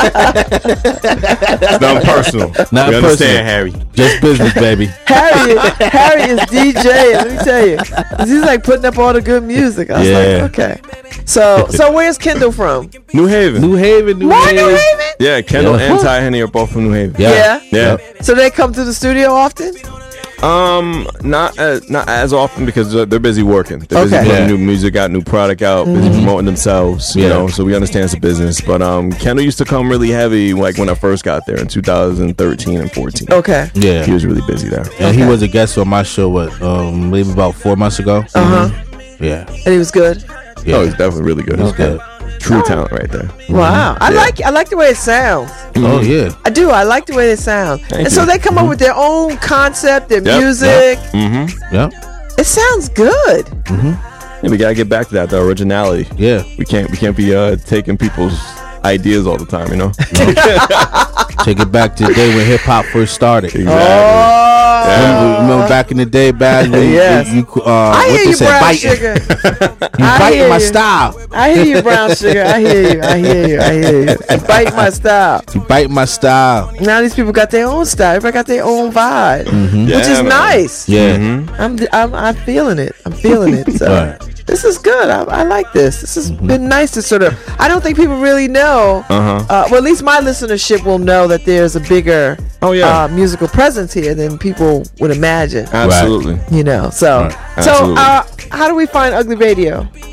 It's nothing personal. Nothing we understand, personal. Harry. Just business, baby. Harry, Harry is DJing. Let me tell you, 'Cause he's like putting up all the good music. I was Yeah. like, okay. So, so where's Kendall from? New Haven. New Haven, New More Haven. New Haven? yeah, Kendall Yeah. and Ty Henny are both from New Haven. Yeah. Yeah. Yeah. So they come to the studio often? Um, not as, not as often because uh, they're busy working. They're busy Okay. putting Yeah. new music out, new product out, busy promoting themselves. You Yeah. know, so we understand it's a business. But um, Kendall used to come really heavy, like when I first got there in two thousand thirteen and fourteen. Okay. Yeah. He was really busy there. And he Okay. was a guest on my show, what, um, maybe about four months ago? Uh huh. Yeah. And he was good. Yeah. Oh, he's definitely really good. He was good. True talent right there. Wow. I Yeah. like I like the way it sounds. Oh, yeah. I do. I like the way it sounds. Thank and so you. they come up with their own concept, their Yep, music. Mm-hmm. Yeah. It sounds good. Yeah, we gotta get back to that, the originality. Yeah. We can't we can't be uh taking people's ideas all the time, you know. Take it back to the day when hip hop first started. Exactly. Oh. Remember, remember back in the day, Baz, when you- Yes. you, you, uh, I what hear they you, say, brown biting. sugar. You I biting hear my you. style. I hear you, brown sugar. I hear you. I hear you. I hear you. You bite my style. You biting my style. Now these people got their own style. Everybody got their own vibe, Yeah, which is man. nice. Yeah. I'm, I'm I'm feeling it. I'm feeling it. So Right. this is good. I, I like this. This has been nice to sort of. I don't think people really know. Uh-huh. Uh, well, at least my listenership will know that there's a bigger Oh, yeah. uh, musical presence here than people would imagine. Absolutely. You know. So Right. so Absolutely. uh, how do we find Ugly Radio?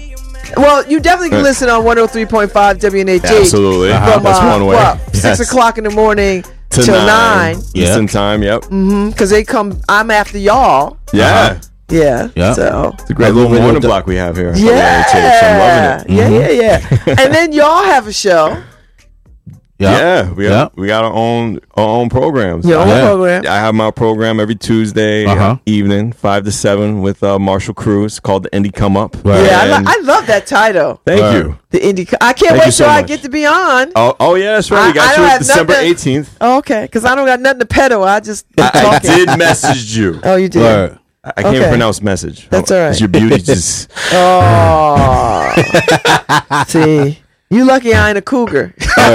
Well, you definitely can listen on one oh three point five W N H H. Absolutely. From, That's uh, one way. what, Yes. six o'clock in the morning To till nine. nine. Yeah. Eastern time, yep. Because they come, I'm after y'all. Yeah. Uh-huh. Yeah. Yeah. So. It's a great Ugly little Radio morning do- block we have here. Yeah. I'm loving it. Yeah, yeah, yeah. And then y'all have a show. Yeah. Yeah, we Yeah. have, we got our own our own programs. Your own I, Yeah. program. I have my program every Tuesday Uh-huh. evening, five to seven, with uh, Marshall Cruz, called the Indie Come Up. Right. Yeah, I, And- lo- I love that title. thank Right. you. The indie. I can't Thank you wait so till I much. get to be on. Oh, oh yeah, that's right. I- We got I you don't at have December nothing- eighteenth. Oh, okay, because I don't got nothing to peddle. I just I, I talking. did message you. Oh, you did. Word. I I can't Okay. pronounce message. That's all right. 'Cause your beauty just. Oh, see, you lucky I ain't a cougar.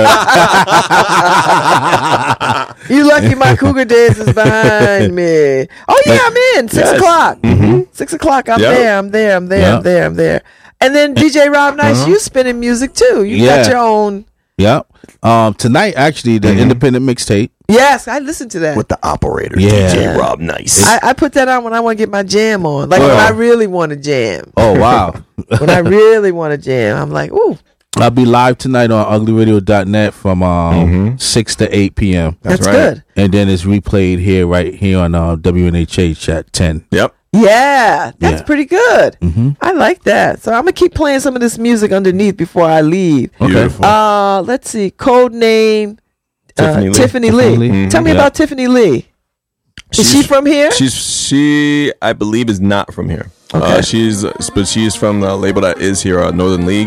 You lucky my cougar days is behind me. Oh yeah, I'm in six Yes. o'clock. Six o'clock. I'm Yep. there. I'm there. I'm there. Yep. I'm there. I'm there. And then D J Rob Nice, you spinning music too. You got Yeah. your own. Yep. Um, tonight, actually, the independent mixtape. Yes, I listened to that. With the operator, Yeah. D J Rob Nice. I, I put that on when I want to get my jam on, like when Well. I really want to jam. Oh, wow. When I really want to jam, I'm like, ooh, I'll be live tonight on ugly radio dot net from um, six to eight p.m. that's, right. good. And then it's replayed here, right here on uh, W N H H at ten. Yep. Yeah, that's Yeah. pretty good. Mm-hmm. I like that. So I'm gonna keep playing some of this music underneath before I leave. Beautiful. Uh, let's see. Code name uh, Tiffany Lee. Tiffany Lee. Tiffany Lee. Tell me Yeah. about Tiffany Lee. Is she She's- from here? She's she, I believe, is not from here. Okay. Uh, she's but she's from the label that is here, uh, Northern League.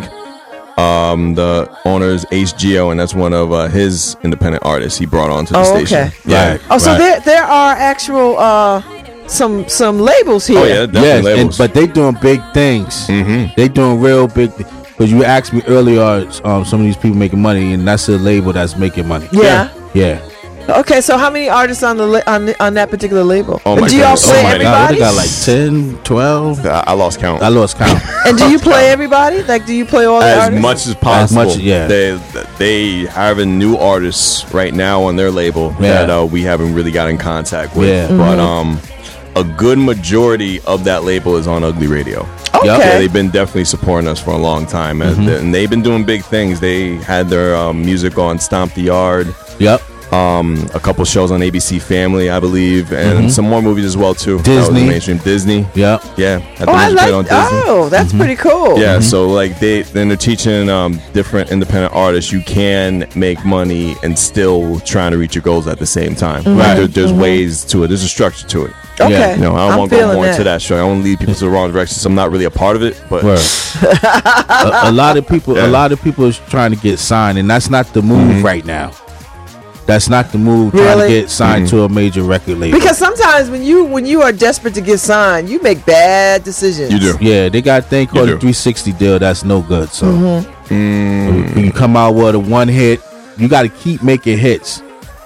Um, the owner is Ace Geo, and that's one of uh, his independent artists he brought onto the Oh, station. okay. Yeah. Right. Oh, so Right. there there are actual uh some some labels here. Oh yeah, definitely Yes, and, labels. but they doing big things. Mhm. They doing real big. Because you asked me earlier, um, some of these people making money, and that's a label that's making money. Yeah. Yeah. Okay, so how many artists on the la- on the, on that particular label? Oh And my do y'all goodness. play Oh my everybody? They got like ten, twelve. I, I lost count. I lost count. And do you play everybody? Like, do you play all the as artists? much as possible. much- yeah. They they having new artists right now on their label Yeah. that uh, we haven't really got in contact with. Yeah. But um, a good majority of that label is on Ugly Radio. Okay. Yeah, they've been definitely supporting us for a long time, and, Mm-hmm. and they've been doing big things. They had their um, music on Stomp the Yard, Yep. um, a couple shows on A B C Family, I believe, and some more movies as well too. That was Mm-hmm. Disney. the mainstream Disney. Yep. Yeah, had Oh, the I music played like. on Disney. Oh, that's Mm-hmm. pretty cool. Yeah, so like they then they're teaching um, different independent artists you can make money and still trying to reach your goals at the same time. Right? There, there's ways to it. There's a structure to it. Okay. Yeah, You know, I don't I'm want to go feeling more that. into that show. I don't want to lead people to the wrong direction. So I'm not really a part of it. But Word. a, a lot of people, Yeah. a lot of people is trying to get signed, and that's not the move Mm-hmm. right now. That's not the move. Trying Really? to get signed Mm-hmm. to a major record label. Because sometimes when you when you are desperate to get signed, you make bad decisions. you do. yeah, they got a thing called You the do. three sixty deal. That's no good. So Mm-hmm. Mm, when you come out with a one hit, you got to keep making hits,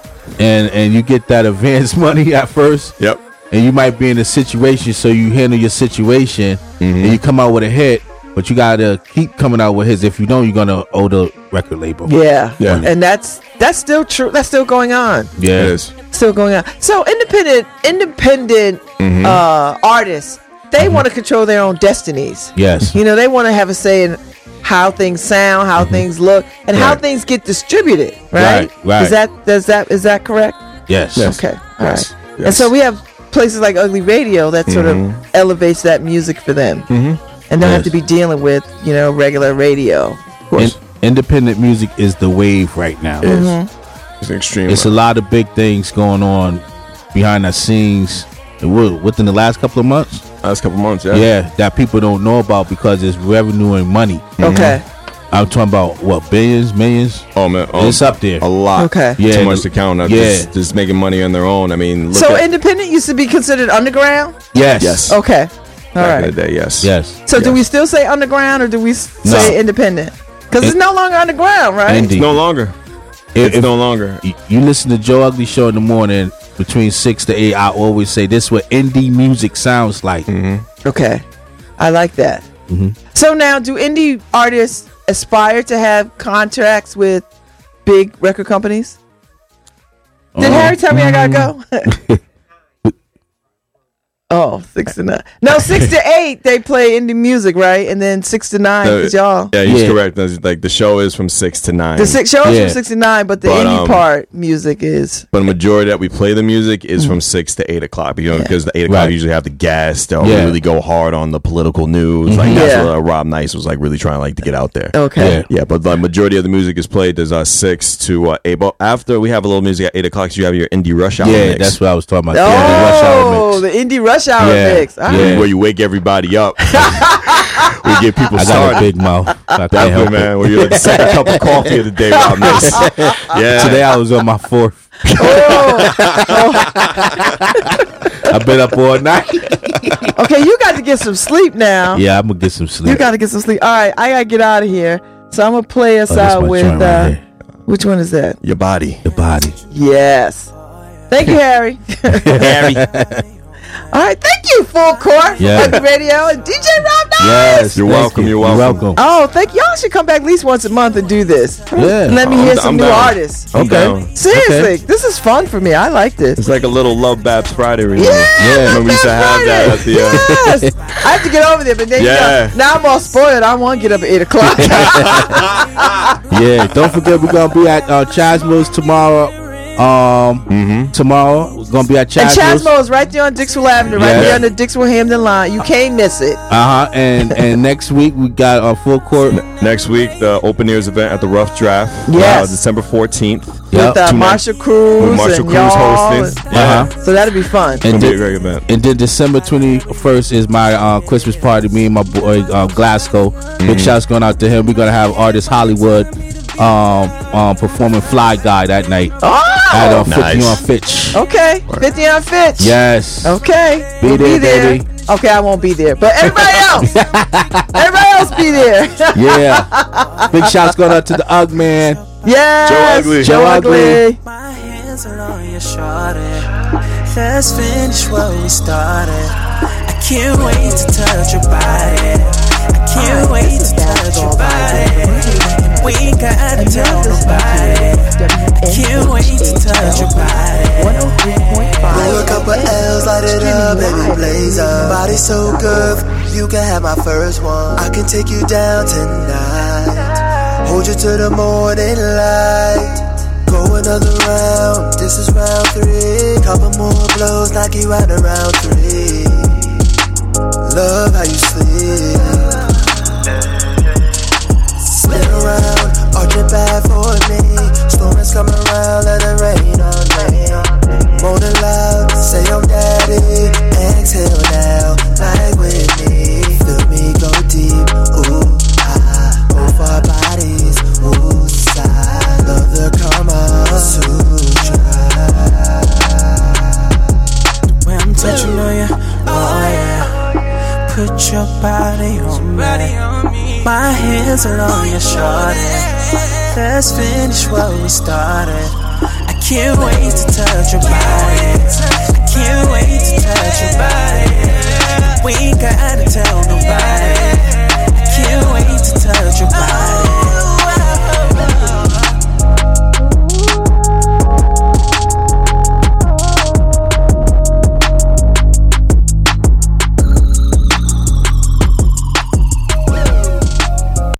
and and you get that advance money at first. yep. And you might be in a situation, so you handle your situation, and you come out with a hit, but you gotta keep coming out with hits. If you don't, you're gonna owe the record label. Yeah. Yeah. And that's that's still true. That's still going on. yeah. It is. Still going on. So independent independent Mm-hmm. uh, artists, they want to control their own destinies. Yes. You know, they want to have a say in how things sound, how things look, and how Right. things get distributed. Right. Right, right. Is that does that is that correct? Yes. Yes. Okay. All right. Yes. And Yes. so we have places like Ugly Radio that sort of elevates that music for them, mm-hmm. and don't have Yes. to be dealing with you know regular radio. In- independent music is the wave right now. It's extreme. It's a lot of big things going on behind the scenes wi- within the last couple of months. last couple months. Yeah. Yeah, that people don't know about because it's revenue and money. Okay. I'm talking about what billions, millions. Oh man. Oh, It's up there. a lot. Okay. Yeah, Too much to count. Uh, yeah. Just, just making money on their own. I mean, look So at independent used to be considered underground. Yes. Yes. Okay. All back in right. the day. Yes. Yes. So do Yes. we still say underground or do we s- No. say independent? Because it's In- no longer underground, right? Indie. It's no longer. If- It's if no longer. y- you listen to Joe Ugly Show in the morning between six to eight, I always say this is what indie music sounds like. Okay. I like that. Mm-hmm. So now, do indie artists aspire to have contracts with big record companies? Did Uh, Harry tell me I gotta go? Oh, six to nine. No, six to eight they play indie music, right? And then six to nine No, because y'all. Yeah, he's Yeah. correct. That's- Like the show is from six to nine. The six shows Yeah. from six to nine, but the But, indie um, part music is. But the majority that we play the music is from six to eight o'clock. You know, because the eight o'clock Right. usually have the guest or Yeah. really go hard on the political news. Like Mhm. that's Yeah. what uh, Rob Nice was like really trying like to get out there. Okay. Yeah. Yeah, but the majority of the music is played. There's uh, six to uh, eight. But after we have a little music at eight o'clock, so you have your indie rush hour Yeah, mix. that's what I was talking about. Yeah, the Rush Hour Oh, mix. the indie rush hour Yeah. mix. All right. Yeah. where you wake everybody up. We get people I got a started. big mouth. I can't Definitely, help man. it. Where you're like the second cup of coffee of the day, Rob Nice. Yeah. Today I was on my fourth. I've been up all night. Okay, you got to get some sleep now. Yeah, I'm gonna get some sleep. You got to get some sleep. All right, I got to get out of here. So I'm going to play us Oh, this out my with. joint right Uh, here. which one is that? Your body. The body. Yes. Thank you, Harry. Harry. All right, thank you, Full Court, Yeah. Funky Radio, and D J Rob Nice. Yes. You're thank welcome, you. you're welcome. Oh, thank y'all. Should come back at least once a month and do this. Yeah. Let me I'm- hear some I'm new down. artists. I'm Okay. down. Seriously, Okay. this is fun for me. I like this. It's like a little Love Babs Friday reunion. Yeah, Yeah. Remember we used to That's have that right. at the. Uh, Yes, I have to get over there, but then Yeah. you know, now I'm all spoiled. I want to get up at eight o'clock. Yeah. Don't forget we're gonna be at uh, Chasmo's tomorrow. Um, Mm-hmm. tomorrow we're gonna be at And Chasmo's. Chasmo is right there on Dixwell Avenue, right Yeah. there on the Dixwell Hamden line. You can't miss it. Uh huh. And and next week we got a uh, full court. Next week, the open ears event at the Rough Draft. Yes. Uh, December fourteenth. Yep. With uh, Two Marshall Cruz With Marshall and Cruz y'all. hosting. and- Yeah. Uh-huh. So that'll be fun. It's going And to be a then, great event. and then December twenty-first is my uh, Christmas party. Me and my boy uh, Glasgow. Mm-hmm. Big shouts going out to him. We're gonna have artist Hollywood um, um, performing Fly Guy that night at uh, Oh, fifty Nice. on Fitch. okay. fifty on Fitch. Yes. Okay. Be We'll there, be there. baby. Okay, I won't be there. But everybody else. everybody else be there. Yeah. Big shouts going out to the Ugg Man. Yes. Joe Ugly. Joe Joe Ugly. Ugly. My hands are on your shoulder. Let's finish what we started. I can't wait to touch your body. I can't wait to touch your body. We ain't gotta tell nobody. I can't wait to touch your body. Blow a couple L's, light it up, baby, blaze up. Body so good, you can have my first one. I can take you down tonight, hold you to the morning light. Go another round, this is round three. Couple more blows, knock you out around three. Love how you sleep. Spin around, arch your back for me. Storm is coming around, let it rain on me. Moaning loud, say I'm daddy. Exhale now, lie with me. Feel me go deep, ooh, ah. Both our bodies, ooh, side. Love the Kama Sutra. When I'm touching on you, oh yeah. Put your body on me. My hands are on your shoulder. Let's finish what we started. I can't wait to touch your body.